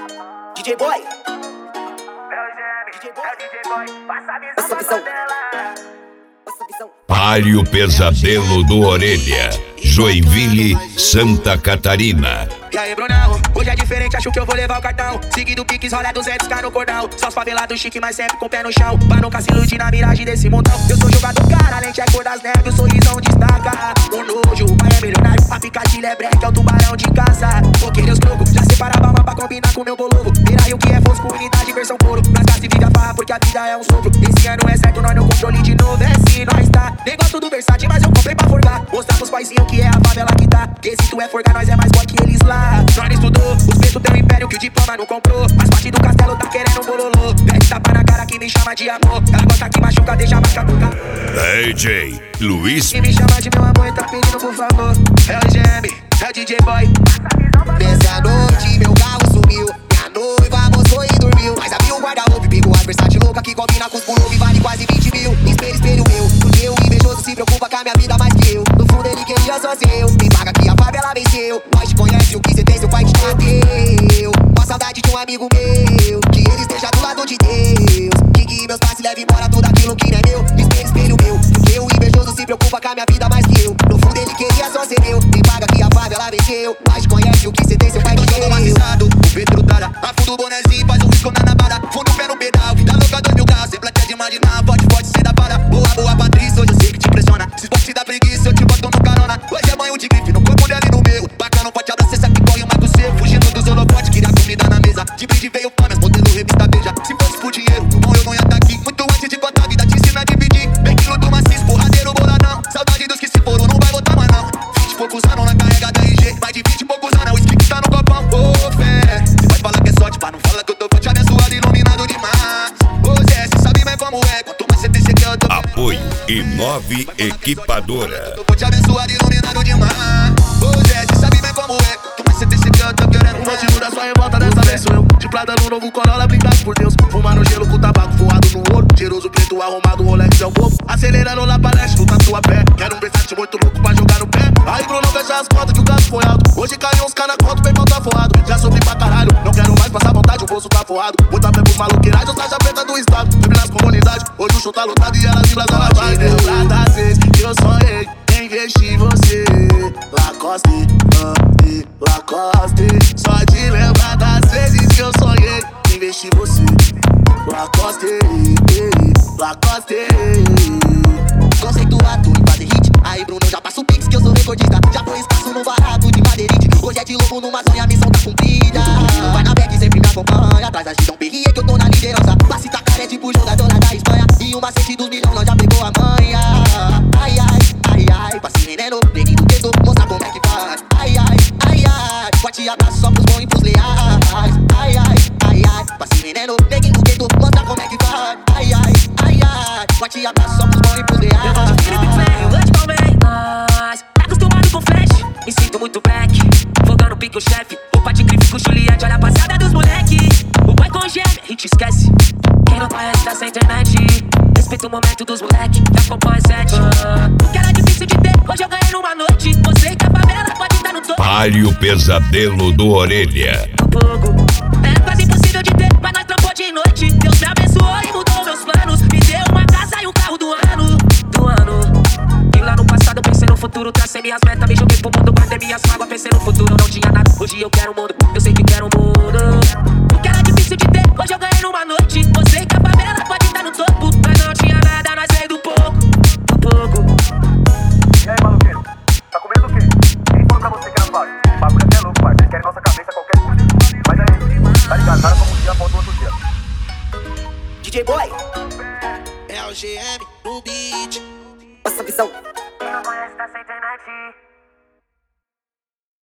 DJ Boy. Passa a visão. Pare o pesadelo do Orelha, Joinville, Santa Catarina. E aí, Brunão, hoje é diferente, acho que eu vou levar o cartão. Seguido piques, rola 200k no cordão. Só os favelados chique, mas sempre com o pé no chão. Pra nunca se iludir na miragem desse mundão. Eu sou jogador, cara, além de cor das neves, o sorrisão destaca. O nojo, o pai é milionário, a picadilha é breque, é o tubarão de caça. Foquei os trocos, já separava uma pra combinar com meu bolovo. Virai o que é fosco, unidade, versão couro. Nas casas e vive a farra, porque a vida é um sopro. Esse ano é certo, nós no controle de novo, é se nós tá. Negócio do Versace, mas eu comprei pra forgar. Mostrar pros paizinhos que é a favela que tá. Quesito é forgar, nós é mais forte que eles lá. Nós não estudou, os pretos têm um império que o diploma não comprou. Mas parte do castelo tá querendo um bololô. Pede tapa na cara que me chama de amor. Ela gosta que machuca, deixa a marca tocar. DJ Luiz. Que me chama de meu amor e tá pedindo por favor. É o GM, é o DJ Boy. Nessa noite meu carro sumiu. Minha noiva mostrou e dormiu. Mas abriu o guarda-roupa e pegou as Versace louca que combina com os pulou e vale quase 20 mil. Espelho, espelho meu, porque o invejoso se preocupa com a minha vida mais que eu. No fundo ele queria só ser eu. Me paga que a favela venceu. Nós te conhece, o que cê tem, seu pai te bateu. Uma saudade de um amigo meu, que ele esteja do lado de Deus. Que meus pais se levem embora tudo aquilo que não é meu. Espelho, espelho meu, porque o invejoso se preocupa com a minha vida mais que eu. No fundo ele queria só ser eu. Me paga que a favela venceu. Nós te conhece, o que cê tem, seu pai te Todo maciçado, o Pedro Tara. Afundo o bonezinho, faz um risco na navara. Fundo o pé no pedal, vida louca 2000 graus. Sempre até de imaginar, pode ser da para. Boa, boa Patrícia, hoje eu sei que te impressiona. Se pode te dar preguiça, eu te boto no carona. Hoje é banho de grife, no corpo dele e no meu. Bacana, um forte abraço, essa que corre uma do seu. Fugindo dos holofotes, queria comida na mesa. De brinde veio fama, as modelo revista beija. Se fosse por dinheiro, bom eu não ia tá aqui. Muito antes de contar a vida, te ensina a dividir. Bem quilo do maciço, porradeiro, boladão. Saudade dos que se foram, não vai voltar mais não. 20 e poucos anos na carrega da RG. Mais de 20 e poucos anos, o whisky que tá no copão. Ô fé, você vai falar que é sorte, pra não falar que eu tô forte, abençoado, iluminado demais. Ô Zé, cê sabe bem como é. Quanto mais cê tem, cê quer, eu tô Apoio Inove Equipadora. Eu vou te abençoar, iluminado demais. Ô Zé, cê sabe bem como é. Quanto mais cê tem, cê quer, eu tô querendo. O motivo da sua revolta dessa vez sou eu. De prata no novo Corolla, blindado por Deus. Fumando gelo com tabaco voado no olho. Cheiroso preto arrumado, Rolex é o povo. Acelerando lá pra leste, no tatu a pé. Quero um Versace muito louco pra jogar no pé. Aí Bruno fecha as contas que o gasto foi alto. Hoje caiu uns cana conto, bem mal tá forrado. Já sofri pra caralho, não quero mais passar vontade, o bolso tá forrado. Botar pé pros maluqueirados, os taxa preta do estado. Vive nas comunidades, hoje o show tá lotado e elas vibram na vibe. Lembrar das vezes que eu sonhei em investir em você. Lacoste, Lacoste. Só de lembrar das vezes que eu sonhei em investir em você. Lacoste, Lacoste. Conceituado em fazer hit. Aí Bruno, já passa o pix que eu sou recordista. Já foi escasso no varado de madeirite. Hoje é de louco numa sonha, a missão tá cumprida. Vai na back, sempre me acompanha. Atrás da Gidão Perrier que eu tô na liderança. Passe tacar é tipo jogadora da Espanha. E o macete dos milhões, nós já pegou a manha. Ai, ai, ai, ai. Passe veneno, neguinho do gueto, mostra como é que faz. Ai, ai, ai, ai. Forte abraço só pros bons e pros leais. Ai, ai, ai, ai. Passe veneno, neguinho do gueto, mostra como é que faz. Ai, ai, ai, ai. Forte abraço só pros bons e pros leais. Eu vou de Felipe Feio, eu te palmei. Mas tá acostumado com flash, me sinto muito black. Fogando pique o chefe, roupa de grife com Juliette. Olha a passada dos moleque. O boy com gêmea, a gente esquece. Quem não conhece tá sem internet. Respeita o momento dos moleque, que acompanha 7. O que era difícil de ter, hoje eu ganhei numa noite. Você que a favela pode estar no topo. Pare o pesadelo do Orelha. É quase impossível de ter, mas nós trampou de noite. Deus me abençoou e mudou meus planos. Me deu uma casa e um carro do ano. E lá no passado eu pensei no futuro. Tracei minhas metas, me joguei pro mundo. Guardei minhas mágoas, pensei no futuro. Não tinha nada, hoje eu quero o mundo. Eu sei que quero o mundo. O que era difícil de ter, hoje eu ganhei numa noite. Você que a favela pode estar no topo. Mas não tinha nada, nós veio do pouco. E aí, maluqueiro? Tá comendo o quê? Quem falou pra você que era fácil? O bagulho até é louco, pai. Vocês querem nossa cabeça a qualquer custo. Mas aí, tá ligado? Nada como um dia após o outro dia. DJ Boy. É o GM no beat. Passa a visão. Quem não conhece tá sem internet.